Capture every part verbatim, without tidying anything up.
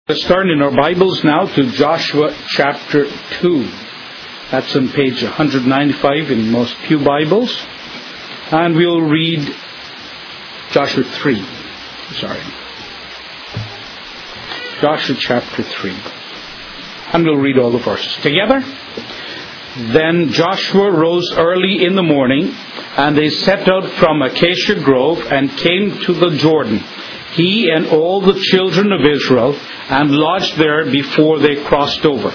Let's turn in our Bibles now to Joshua chapter two. That's on page one ninety-five in most pew Bibles. And we'll read Joshua three. Sorry. Joshua chapter three. And we'll read all the verses together. Then Joshua rose early in the morning, and they set out from Acacia Grove and came to the Jordan, he and all the children of Israel, and lodged there before they crossed over.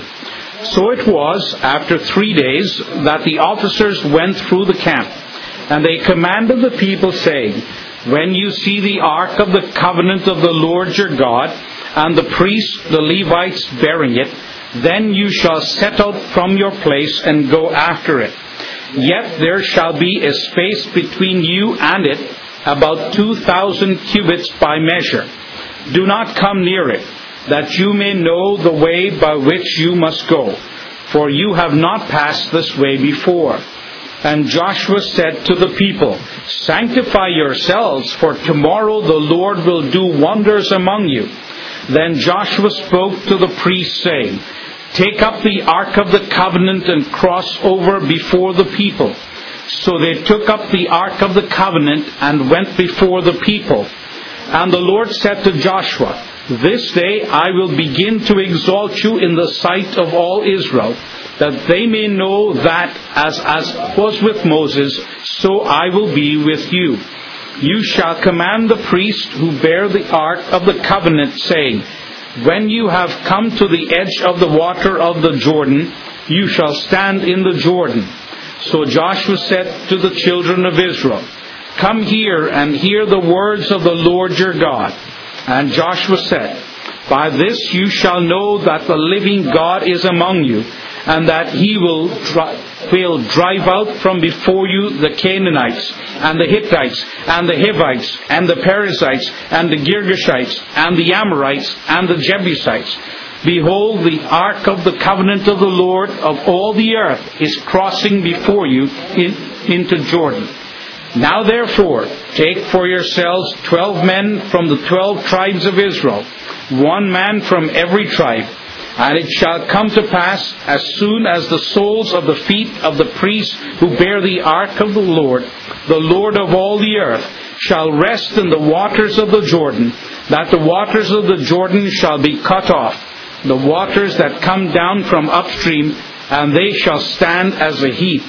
So it was, after three days, that the officers went through the camp, and they commanded the people, saying, when you see the ark of the covenant of the Lord your God, and the priests, the Levites, bearing it, then you shall set out from your place and go after it. Yet there shall be a space between you and it, about two thousand cubits by measure. Do not come near it, that you may know the way by which you must go, for you have not passed this way before. And Joshua said to the people, sanctify yourselves, for tomorrow the Lord will do wonders among you. Then Joshua spoke to the priests, saying, take up the ark of the covenant and cross over before the people. So they took up the ark of the covenant and went before the people. And the Lord said to Joshua, this day I will begin to exalt you in the sight of all Israel, that they may know that as, as was with Moses, so I will be with you. You shall command the priests who bear the ark of the covenant, saying, when you have come to the edge of the water of the Jordan, you shall stand in the Jordan. So Joshua said to the children of Israel, come here and hear the words of the Lord your God. And Joshua said, by this you shall know that the living God is among you, and that he will, dri- will drive out from before you the Canaanites, and the Hittites, and the Hivites, and the Perizzites, and the Girgashites, and the Amorites, and the Jebusites. Behold, the ark of the covenant of the Lord of all the earth is crossing before you in, into Jordan. Now therefore, take for yourselves twelve men from the twelve tribes of Israel, one man from every tribe. And it shall come to pass, as soon as the soles of the feet of the priests who bear the ark of the Lord, the Lord of all the earth, shall rest in the waters of the Jordan, that the waters of the Jordan shall be cut off, the waters that come down from upstream, and they shall stand as a heap.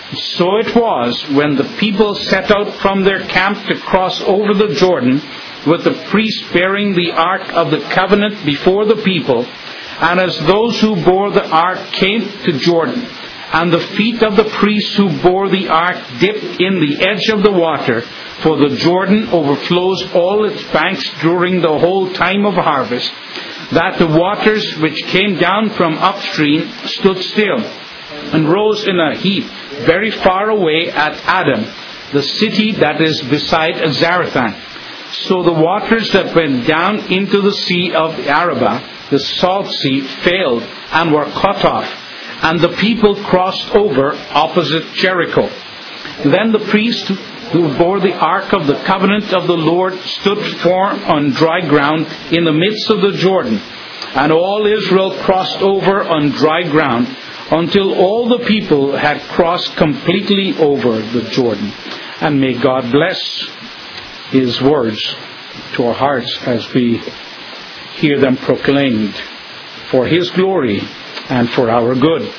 So it was, when the people set out from their camp to cross over the Jordan, with the priests bearing the ark of the covenant before the people, and as those who bore the ark came to Jordan, and the feet of the priests who bore the ark dipped in the edge of the water, for the Jordan overflows all its banks during the whole time of harvest, that the waters which came down from upstream stood still, and rose in a heap very far away at Adam, the city that is beside Zarethan. So the waters that went down into the sea of Arabah, the salt sea, failed and were cut off, and the people crossed over opposite Jericho. Then the priest who bore the ark of the covenant of the Lord stood firm on dry ground in the midst of the Jordan, and all Israel crossed over on dry ground, until all the people had crossed completely over the Jordan. And may God bless His words to our hearts as we hear them proclaimed for His glory and for our good.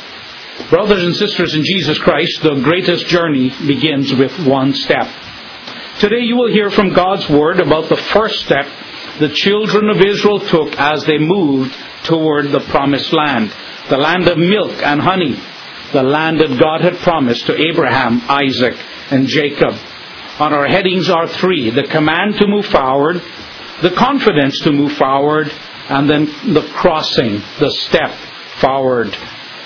Brothers and sisters in Jesus Christ, the greatest journey begins with one step. Today you will hear from God's Word about the first step the children of Israel took as they moved toward the promised land, the land of milk and honey, the land that God had promised to Abraham, Isaac, and Jacob. On our headings are three: the command to move forward, the confidence to move forward, and then the crossing, the step forward.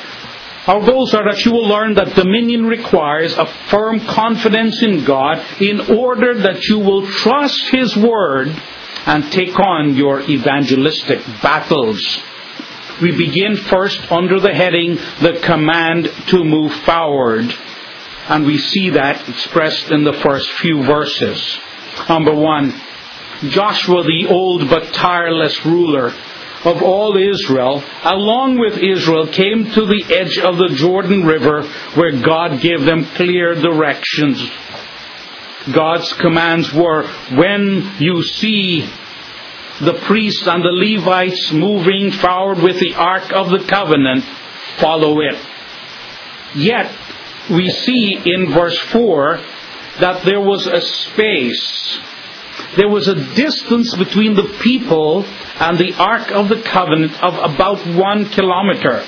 Our goals are that you will learn that dominion requires a firm confidence in God in order that you will trust His Word and take on your evangelistic battles. We begin first under the heading, the command to move forward. And we see that expressed in the first few verses. Number one, Joshua, the old but tireless ruler, of all Israel, along with Israel, came to the edge of the Jordan River, where God gave them clear directions. God's commands were, when you see the priests and the Levites moving forward with the Ark of the Covenant, follow it. Yet, we see in verse four that there was a space. There was a distance between the people and the Ark of the Covenant of about one kilometer.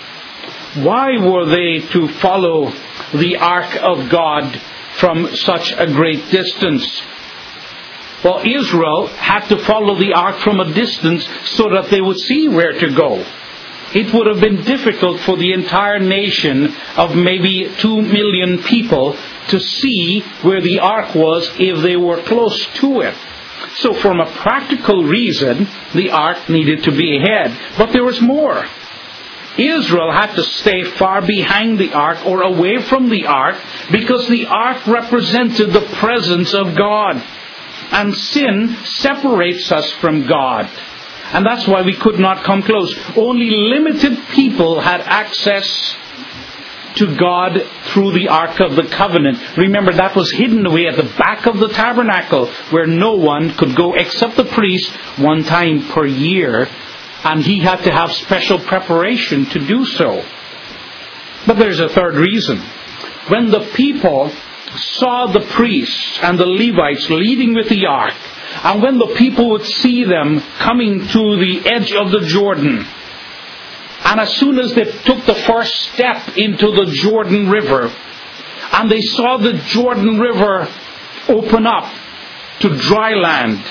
Why were they to follow the Ark of God from such a great distance? Well, Israel had to follow the Ark from a distance so that they would see where to go. It would have been difficult for the entire nation of maybe two million people to see where the Ark was if they were close to it. So from a practical reason, the Ark needed to be ahead. But there was more. Israel had to stay far behind the Ark or away from the Ark because the Ark represented the presence of God. And sin separates us from God. And that's why we could not come close. Only limited people had access to God through the Ark of the Covenant. Remember, that was hidden away at the back of the tabernacle, where no one could go except the priest one time per year. And he had to have special preparation to do so. But there's a third reason. When the people saw the priests and the Levites leading with the Ark, and when the people would see them coming to the edge of the Jordan, and as soon as they took the first step into the Jordan River, and they saw the Jordan River open up to dry land,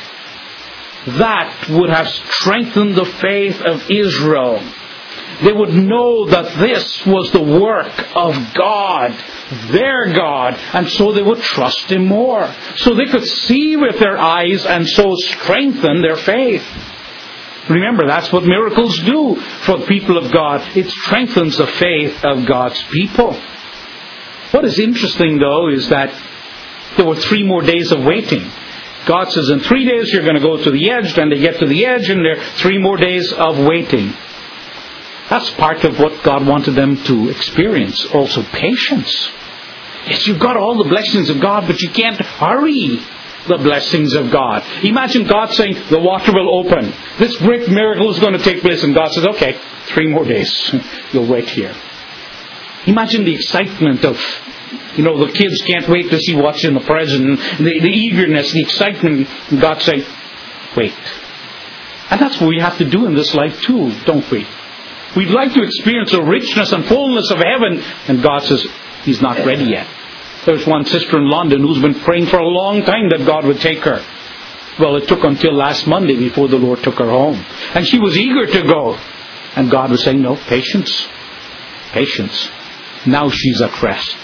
that would have strengthened the faith of Israel. They would know that this was the work of God, their God, and so they would trust Him more. So they could see with their eyes and so strengthen their faith. Remember, that's what miracles do for the people of God. It strengthens the faith of God's people. What is interesting, though, is that there were three more days of waiting. God says, in three days you're going to go to the edge, then they get to the edge, and there are three more days of waiting. That's part of what God wanted them to experience. Also, patience. Yes, you've got all the blessings of God, but you can't hurry the blessings of God. Imagine God saying, the water will open. This great miracle is going to take place. And God says, okay, three more days. You'll wait here. Imagine the excitement of, you know, the kids can't wait to see what's in the present. The, the eagerness, the excitement. And God saying, wait. And that's what we have to do in this life too, don't we? We'd like to experience the richness and fullness of heaven. And God says, He's not ready yet. There's one sister in London who's been praying for a long time that God would take her. Well, it took until last Monday before the Lord took her home. And she was eager to go. And God was saying, no, patience. Patience. Now she's at rest.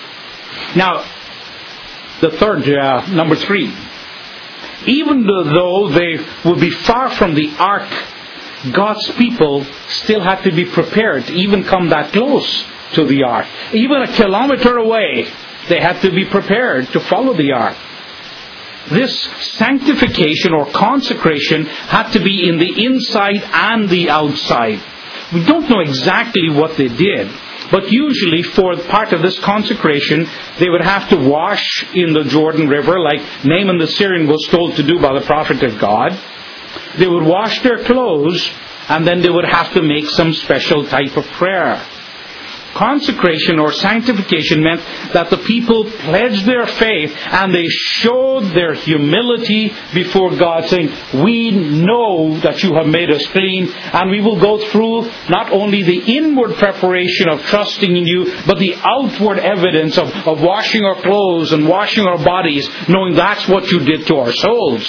Now, the third, uh, number three. Even though they would be far from the ark, God's people still had to be prepared to even come that close to the ark. Even a kilometer away, they had to be prepared to follow the ark. This sanctification or consecration had to be in the inside and the outside. We don't know exactly what they did, but usually for part of this consecration, they would have to wash in the Jordan River, like Naaman the Syrian was told to do by the prophet of God. They would wash their clothes, and then they would have to make some special type of prayer. Consecration or sanctification meant that the people pledged their faith and they showed their humility before God, saying, we know that you have made us clean, and we will go through not only the inward preparation of trusting in you, but the outward evidence of, of washing our clothes and washing our bodies, knowing that's what you did to our souls.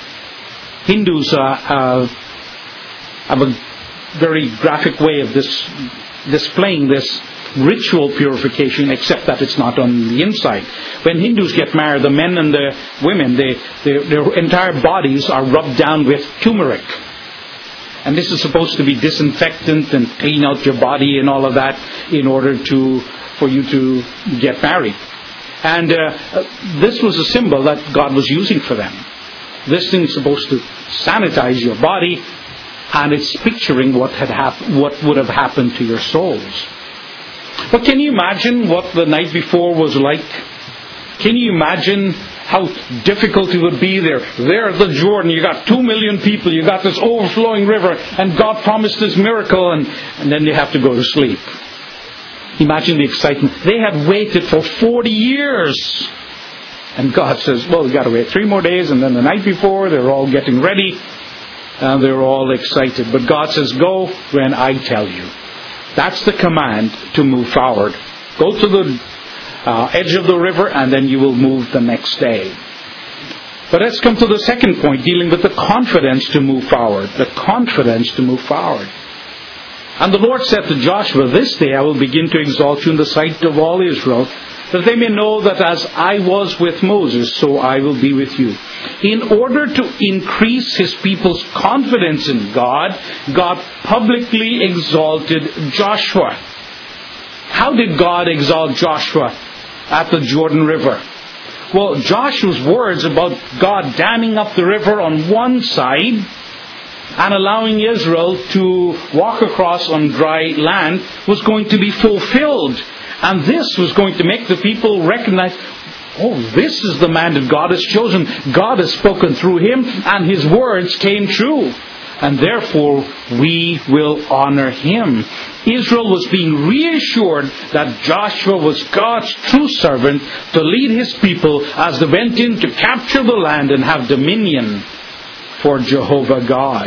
Hindus uh, uh, have a very graphic way of this displaying this ritual purification, except that it's not on the inside. When Hindus get married, the men and the women, they, they, their entire bodies are rubbed down with turmeric. And this is supposed to be disinfectant and clean out your body and all of that in order to for you to get married. And uh, this was a symbol that God was using for them. This thing is supposed to sanitize your body And it's picturing what had hap- what would have happened to your souls. But can you imagine what the night before was like? Can you imagine how difficult it would be there? There at the Jordan, you got two million people, you got this overflowing river, and God promised this miracle, and, and then you have to go to sleep. Imagine the excitement. They had waited for forty years. And God says, well, we got to wait three more days, and then the night before, they're all getting ready, and they're all excited. But God says, go when I tell you. That's the command to move forward. Go to the uh, edge of the river, and then you will move the next day. But let's come to the second point, dealing with the confidence to move forward. The confidence to move forward. And the Lord said to Joshua, this day I will begin to exalt you in the sight of all Israel, that they may know that as I was with Moses, so I will be with you. In order to increase his people's confidence in God, God publicly exalted Joshua. How did God exalt Joshua at the Jordan River? Well, Joshua's words about God damming up the river on one side and allowing Israel to walk across on dry land was going to be fulfilled. And this was going to make the people recognize, oh, this is the man that God has chosen. God has spoken through him, and his words came true. And therefore, we will honor him. Israel was being reassured that Joshua was God's true servant to lead his people as they went in to capture the land and have dominion for Jehovah God.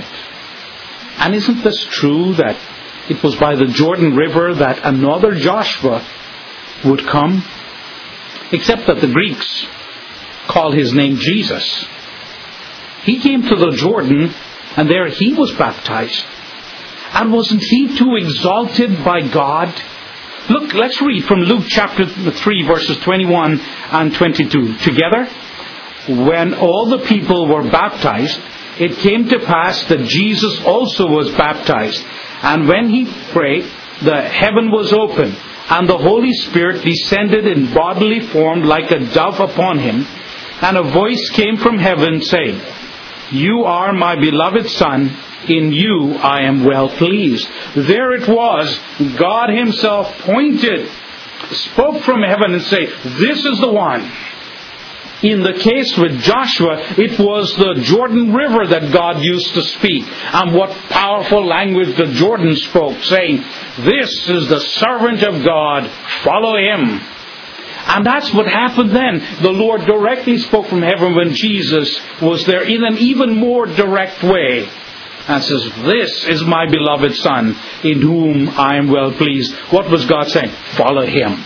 And isn't this true that it was by the Jordan River that another Joshua would come? Except that the Greeks call his name Jesus. He came to the Jordan, and there he was baptized. And wasn't he too exalted by God? Look, let's read from Luke chapter three, verses twenty-one and twenty-two. Together, when all the people were baptized, it came to pass that Jesus also was baptized. And when he prayed, the heaven was opened, and the Holy Spirit descended in bodily form like a dove upon him. And a voice came from heaven saying, you are my beloved Son, in you I am well pleased. There it was, God himself pointed, spoke from heaven and said, this is the one. In the case with Joshua, it was the Jordan River that God used to speak. And what powerful language the Jordan spoke, saying, this is the servant of God, follow him. And that's what happened then. The Lord directly spoke from heaven when Jesus was there in an even more direct way. And says, this is my beloved Son, in whom I am well pleased. What was God saying? Follow him.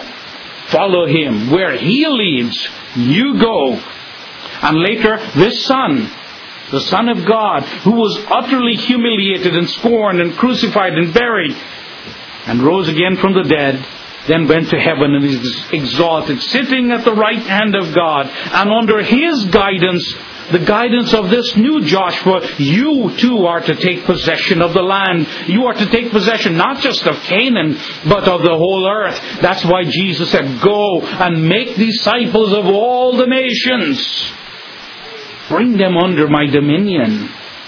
Follow him. Where he leads, you go. And later, this Son, the Son of God, who was utterly humiliated and scorned and crucified and buried, and rose again from the dead, then went to heaven and is exalted, sitting at the right hand of God. And under his guidance, the guidance of this new Joshua, you too are to take possession of the land. You are to take possession not just of Canaan, but of the whole earth. That's why Jesus said, go and make disciples of all the nations. Bring them under my dominion.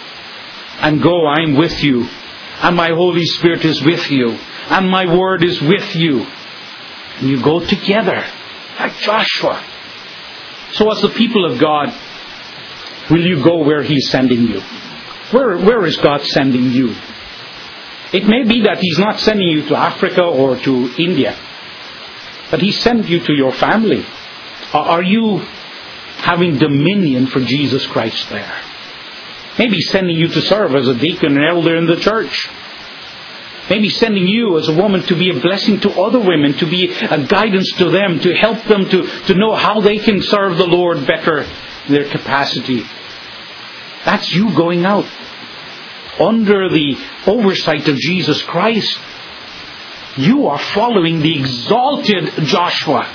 And go, I am with you. And my Holy Spirit is with you. And my word is with you. And you go together, like Joshua. So as the people of God, will you go where he's sending you? Where, where is God sending you? It may be that he's not sending you to Africa or to India, but he's sending you to your family. Are you having dominion for Jesus Christ there? Maybe sending you to serve as a deacon and elder in the church. Maybe sending you as a woman to be a blessing to other women, to be a guidance to them, to help them to, to know how they can serve the Lord better in their capacity. That's you going out under the oversight of Jesus Christ. You are following the exalted Joshua.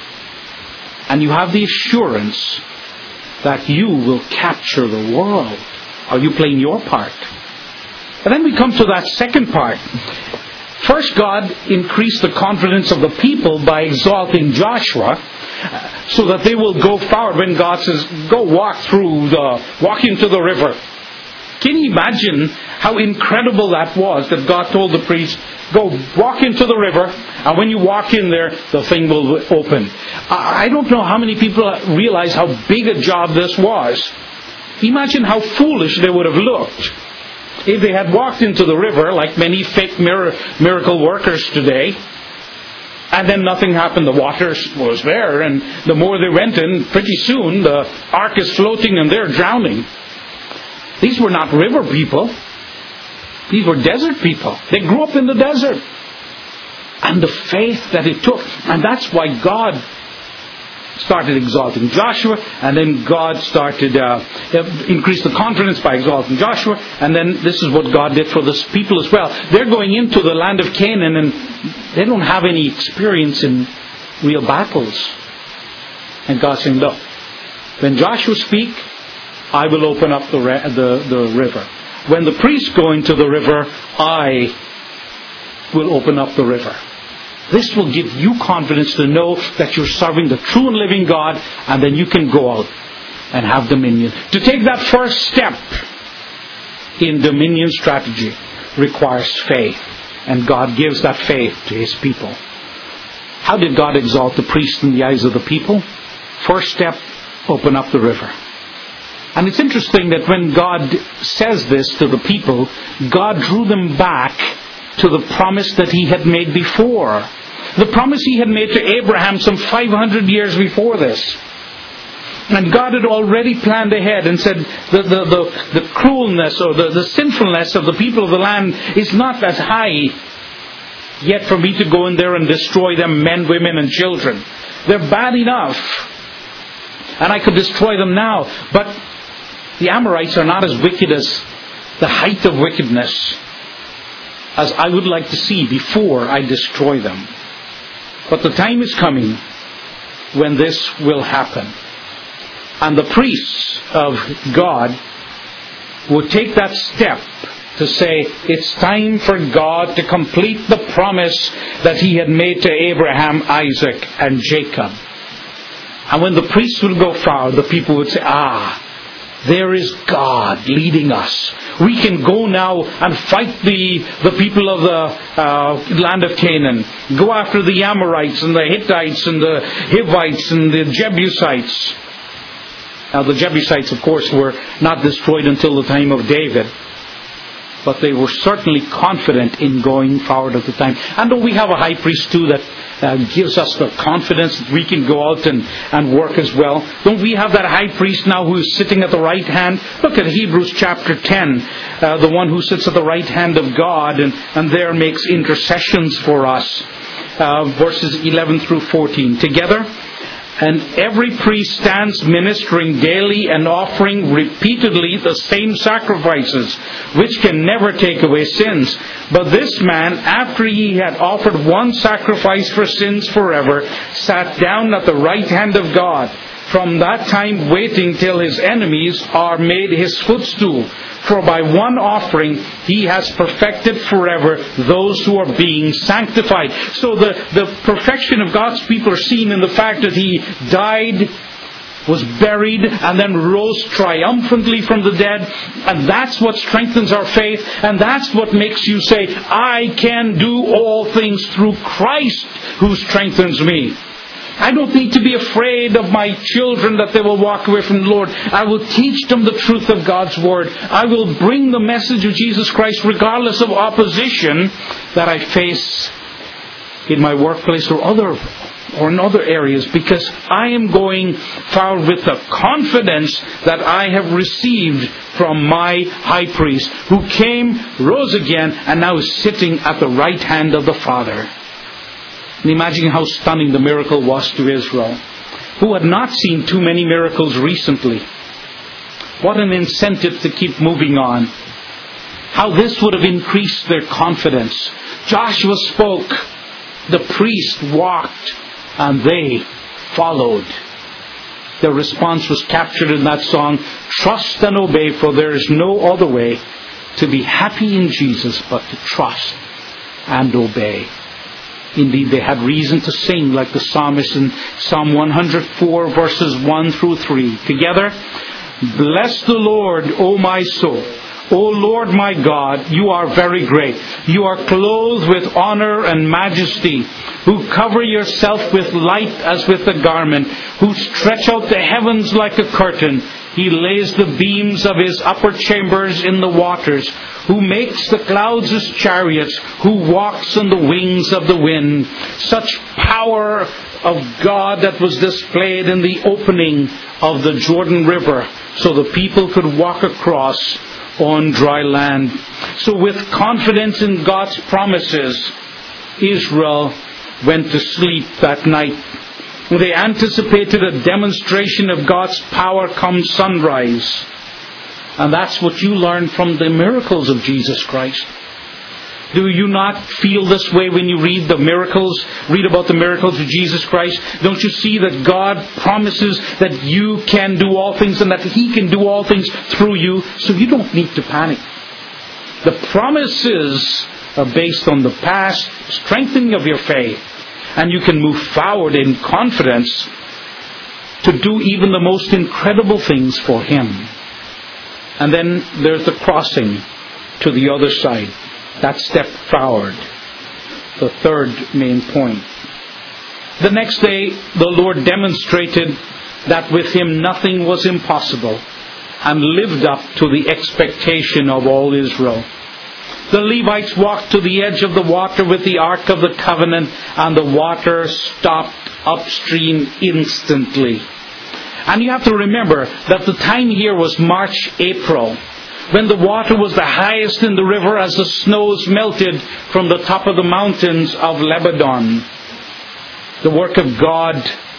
And you have the assurance that you will capture the world. Are you playing your part? And then we come to that second part. First, God increased the confidence of the people by exalting Joshua, so that they will go forward when God says, go walk through the, walk into the river. Can you imagine how incredible that was, that God told the priest, go walk into the river, and when you walk in there, the thing will open. I don't know how many people realize how big a job this was. Imagine how foolish they would have looked if they had walked into the river like many fake miracle workers today, and then nothing happened. The water was there, and the more they went in, pretty soon the ark is floating and they're drowning. These were not river people. These were desert people. They grew up in the desert. And the faith that it took. And that's why God started exalting Joshua, and then God started uh, increased the confidence by exalting Joshua, and then this is what God did for this people as well. They're going into the land of Canaan, and they don't have any experience in real battles. And God's saying, look, when Joshua speak, I will open up the, the, the river. When the priests go into the river, I will open up the river. This will give you confidence to know that you're serving the true and living God, and then you can go out and have dominion. To take that first step in dominion strategy requires faith, and God gives that faith to His people. How did God exalt the priest in the eyes of the people? First step, open up the river. And it's interesting that when God says this to the people, God drew them back to the promise that He had made before. The promise He had made to Abraham some five hundred years before this. And God had already planned ahead and said the, the, the, the cruelness or the, the sinfulness of the people of the land is not as high yet for me to go in there and destroy them, men, women and children. They're bad enough. And I could destroy them now. But the Amorites are not as wicked as the height of wickedness as I would like to see before I destroy them. But the time is coming when this will happen. And the priests of God would take that step to say, it's time for God to complete the promise that He had made to Abraham, Isaac, and Jacob. And when the priests would go forward, the people would say, ah, there is God leading us. We can go now and fight the, the people of the uh, land of Canaan. Go after the Amorites and the Hittites and the Hivites and the Jebusites. Now the Jebusites, of course, were not destroyed until the time of David. But they were certainly confident in going forward at the time. And don't we have a high priest too that uh, gives us the confidence that we can go out and, and work as well? Don't we have that high priest now who is sitting at the right hand? Look at Hebrews chapter ten. Uh, the one who sits at the right hand of God and, and there makes intercessions for us. Uh, verses eleven through fourteen. Together. And every priest stands ministering daily and offering repeatedly the same sacrifices, which can never take away sins. But this man, after he had offered one sacrifice for sins forever, sat down at the right hand of God, from that time waiting till his enemies are made his footstool. For by one offering He has perfected forever those who are being sanctified. So the, the perfection of God's people are seen in the fact that He died, was buried, and then rose triumphantly from the dead. And that's what strengthens our faith. And that's what makes you say, I can do all things through Christ who strengthens me. I don't need to be afraid of my children that they will walk away from the Lord. I will teach them the truth of God's Word. I will bring the message of Jesus Christ regardless of opposition that I face in my workplace or other or in other areas, because I am going forward with the confidence that I have received from my high priest, who came, rose again, and now is sitting at the right hand of the Father. And imagine how stunning the miracle was to Israel, who had not seen too many miracles recently. What an incentive to keep moving on. How this would have increased their confidence. Joshua spoke, the priest walked, and they followed. Their response was captured in that song, trust and obey, for there is no other way to be happy in Jesus but to trust and obey. Indeed, they had reason to sing like the psalmist in Psalm one hundred four, verses one through three. Together, bless the Lord, O my soul. O Lord my God, you are very great. You are clothed with honor and majesty, who cover yourself with light as with a garment, who stretch out the heavens like a curtain. He lays the beams of his upper chambers in the waters, who makes the clouds his chariots, who walks on the wings of the wind. Such power of God that was displayed in the opening of the Jordan River, so the people could walk across on dry land. So with confidence in God's promises, Israel went to sleep that night. They anticipated a demonstration of God's power come sunrise. And that's what you learn from the miracles of Jesus Christ. Do you not feel this way when you read the miracles, read about the miracles of Jesus Christ? Don't you see that God promises that you can do all things and that He can do all things through you, so you don't need to panic? The promises are based on the past, strengthening of your faith, and you can move forward in confidence to do even the most incredible things for Him. And then there's the crossing to the other side. That step forward. The third main point. The next day, the Lord demonstrated that with Him nothing was impossible, and lived up to the expectation of all Israel. The Levites walked to the edge of the water with the Ark of the Covenant, and the water stopped upstream instantly. And you have to remember that the time here was March, April, when the water was the highest in the river as the snows melted from the top of the mountains of Lebanon. The work of God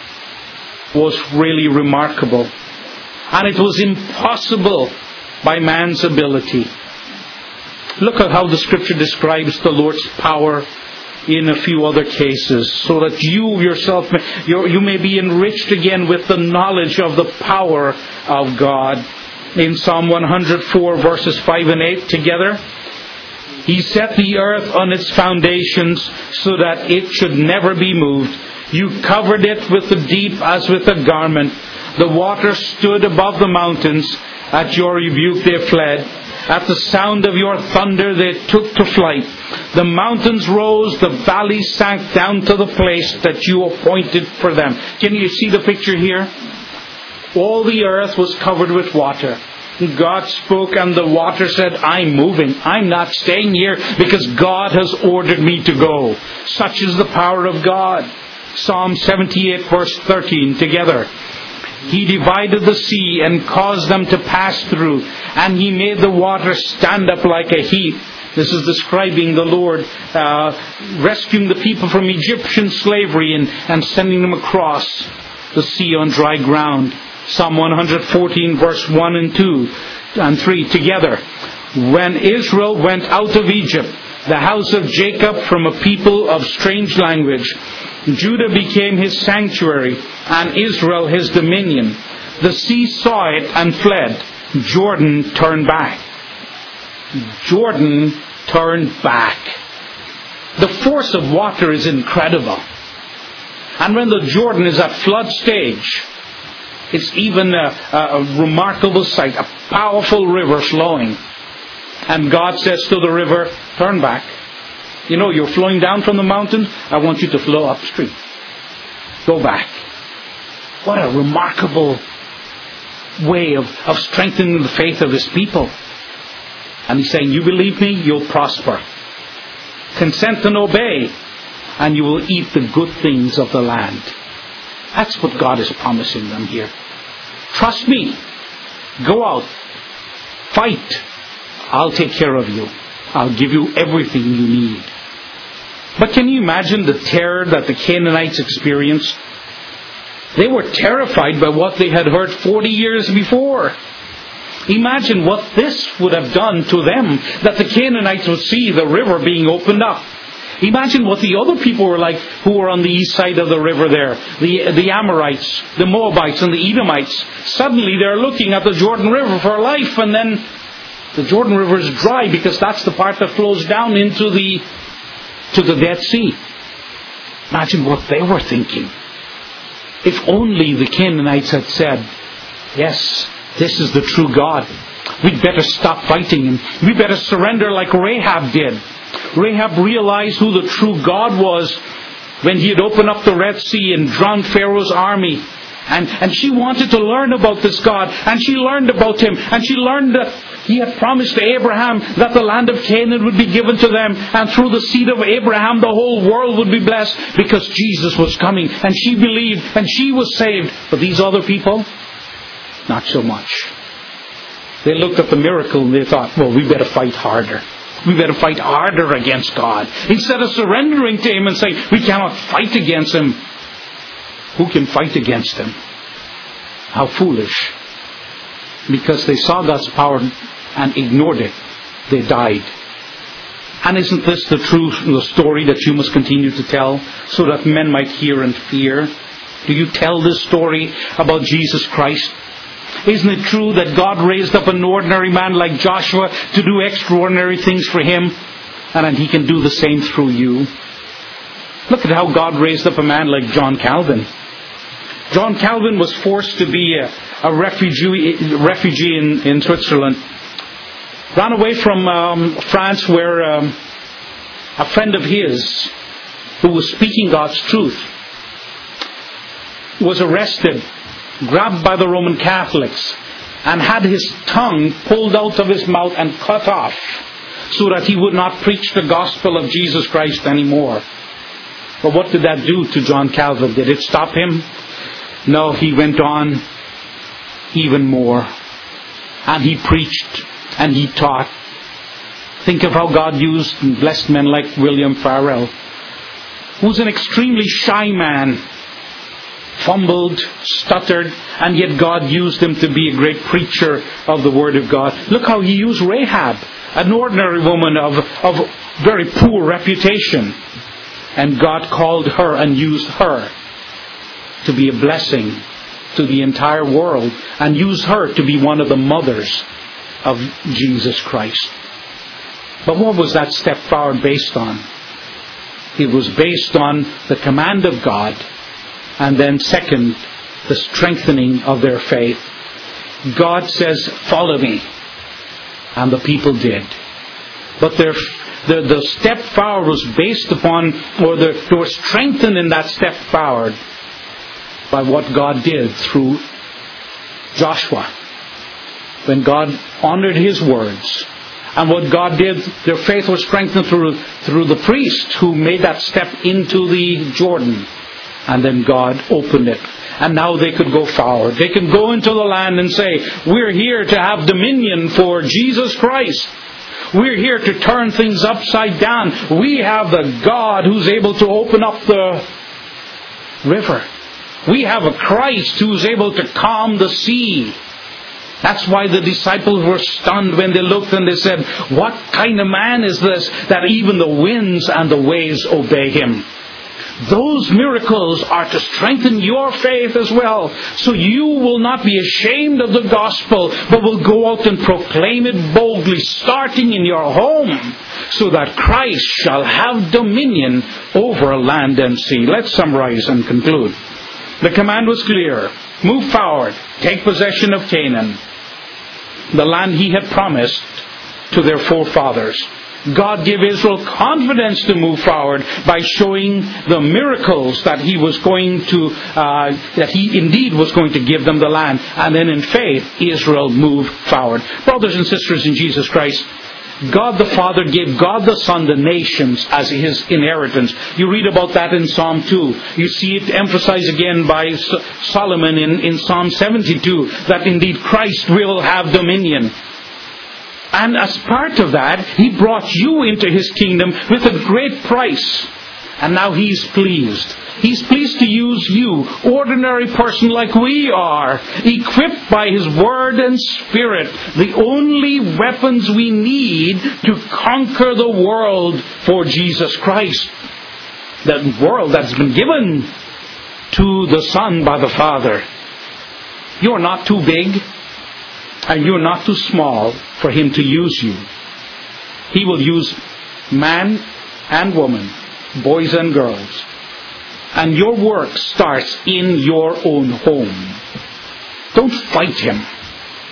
was really remarkable. And it was impossible by man's ability. Look at how the Scripture describes the Lord's power in a few other cases, so that you yourself, may, you may be enriched again with the knowledge of the power of God. In Psalm one hundred four, verses five and eight together. He set the earth on its foundations so that it should never be moved. You covered it with the deep as with a garment. The waters stood above the mountains. At your rebuke they fled. At the sound of your thunder they took to flight. The mountains rose, the valleys sank down to the place that you appointed for them. Can you see the picture here? All the earth was covered with water. God spoke and the water said, I'm moving. I'm not staying here because God has ordered me to go. Such is the power of God. Psalm seventy-eight, verse thirteen, together. He divided the sea and caused them to pass through, and He made the water stand up like a heap. This is describing the Lord uh, rescuing the people from Egyptian slavery and, and sending them across the sea on dry ground. Psalm one hundred fourteen, verse one and two and three together. When Israel went out of Egypt, the house of Jacob from a people of strange language, Judah became His sanctuary, and Israel His dominion. The sea saw it and fled. Jordan turned back. Jordan turned back. The force of water is incredible. And when the Jordan is at flood stage, it's even a, a remarkable sight, a powerful river flowing. And God says to the river, turn back. You know, you're flowing down from the mountain. I want you to flow upstream. Go back. What a remarkable way of, of strengthening the faith of His people. And He's saying, you believe me, you'll prosper. Consent and obey, and you will eat the good things of the land. That's what God is promising them here. Trust me. Go out. Fight. I'll take care of you. I'll give you everything you need. But can you imagine the terror that the Canaanites experienced? They were terrified by what they had heard forty years before. Imagine what this would have done to them, that the Canaanites would see the river being opened up. Imagine what the other people were like who were on the east side of the river there. The, the Amorites, the Moabites, and the Edomites. Suddenly they're looking at the Jordan River for life, and then the Jordan River is dry because that's the part that flows down into the to the Dead Sea. Imagine what they were thinking. If only the Canaanites had said, yes, this is the true God. we'd better stop fighting him. We better surrender like Rahab did. Rahab realized who the true God was when he had opened up the Red Sea and drowned Pharaoh's army. And, and she wanted to learn about this God. And she learned about him. And she learned that he had promised to Abraham that the land of Canaan would be given to them. And through the seed of Abraham, the whole world would be blessed because Jesus was coming. And she believed and she was saved. But these other people, not so much. They looked at the miracle and they thought, well, we better fight harder. We better fight harder against God. Instead of surrendering to him and saying, we cannot fight against him. Who can fight against him? How foolish. Because they saw God's power and ignored it. They died. And isn't this the true the story that you must continue to tell so that men might hear and fear? Do you tell this story about Jesus Christ? Isn't it true that God raised up an ordinary man like Joshua to do extraordinary things for him? And then he can do the same through you. Look at how God raised up a man like John Calvin. John Calvin was forced to be a, a refugee, refugee in, in Switzerland. Ran away from um, France where um, a friend of his who was speaking God's truth was arrested, grabbed by the Roman Catholics, and had his tongue pulled out of his mouth and cut off so that he would not preach the gospel of Jesus Christ anymore. But what did that do to John Calvin? Did it stop him? No, he went on even more. And he preached and he taught. Think of how God used and blessed men like William Farel, who's an extremely shy man. Fumbled, stuttered, and yet God used him to be a great preacher of the Word of God. Look how he used Rahab, an ordinary woman of, of very poor reputation. And God called her and used her to be a blessing to the entire world, and used her to be one of the mothers of Jesus Christ. But what was that step forward based on? It was based on the command of God, and then second, the strengthening of their faith. God says, follow me. And the people did. But their The, the step forward was based upon, or the, they were strengthened in that step forward by what God did through Joshua. When God honored his words. And what God did, their faith was strengthened through, through the priest who made that step into the Jordan. And then God opened it. And now they could go forward. They can go into the land and say, we're here to have dominion for Jesus Christ. We're here to turn things upside down. We have the God who's able to open up the river. We have a Christ who's able to calm the sea. That's why the disciples were stunned when they looked and they said, what kind of man is this that even the winds and the waves obey him? Those miracles are to strengthen your faith as well. So you will not be ashamed of the gospel, but will go out and proclaim it boldly, starting in your home, so that Christ shall have dominion over land and sea. Let's summarize and conclude. The command was clear. Move forward. Take possession of Canaan, the land he had promised to their forefathers. God gave Israel confidence to move forward by showing the miracles that He was going to, uh, that He indeed was going to give them the land. And then in faith, Israel moved forward. Brothers and sisters in Jesus Christ, God the Father gave God the Son the nations as His inheritance. You read about that in Psalm two. You see it emphasized again by Solomon in, in Psalm seventy-two, that indeed Christ will have dominion. And as part of that, He brought you into His kingdom with a great price. And now He's pleased. He's pleased to use you, ordinary person like we are, equipped by His Word and Spirit, the only weapons we need to conquer the world for Jesus Christ. That world that's been given to the Son by the Father. You're not too big. And you're not too small for Him to use you. He will use man and woman, boys and girls. And your work starts in your own home. Don't fight Him.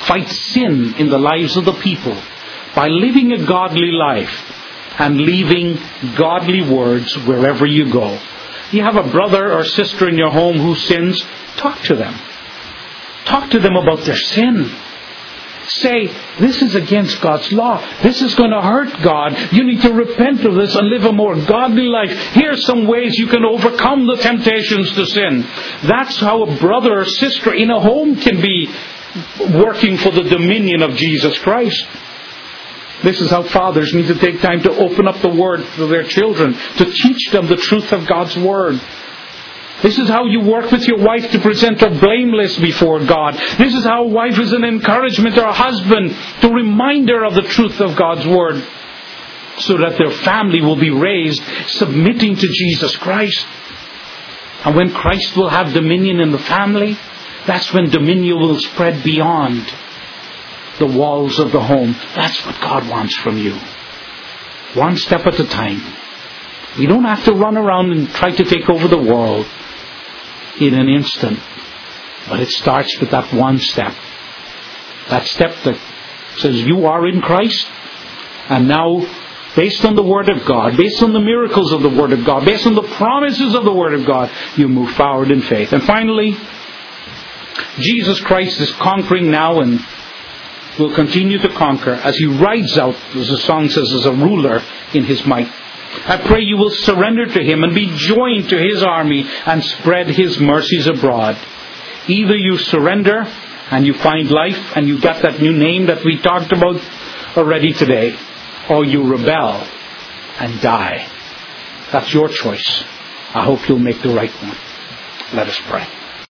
fight sin in the lives of the people by living a godly life and leaving godly words wherever you go. You have a brother or sister in your home who sins, talk to them. Talk to them about their sin. Say, this is against God's law. This is going to hurt God. You need to repent of this and live a more godly life. Here are some ways you can overcome the temptations to sin. That's how a brother or sister in a home can be working for the dominion of Jesus Christ. This is how fathers need to take time to open up the Word to their children, to teach them the truth of God's Word. This is how you work with your wife to present her blameless before God. This is how a wife is an encouragement to her husband to remind her of the truth of God's Word, so that their family will be raised submitting to Jesus Christ. And when Christ will have dominion in the family, that's when dominion will spread beyond the walls of the home. That's what God wants from you. One step at a time. We don't have to run around and try to take over the world in an instant. But it starts with that one step. That step that says you are in Christ. And now, based on the Word of God, based on the miracles of the Word of God, based on the promises of the Word of God, you move forward in faith. And finally, Jesus Christ is conquering now and will continue to conquer as He rides out, as the song says, as a ruler in His might. I pray you will surrender to Him and be joined to His army and spread His mercies abroad. Either you surrender and you find life and you get that new name that we talked about already today, or you rebel and die. That's your choice. I hope you'll make the right one. Let us pray.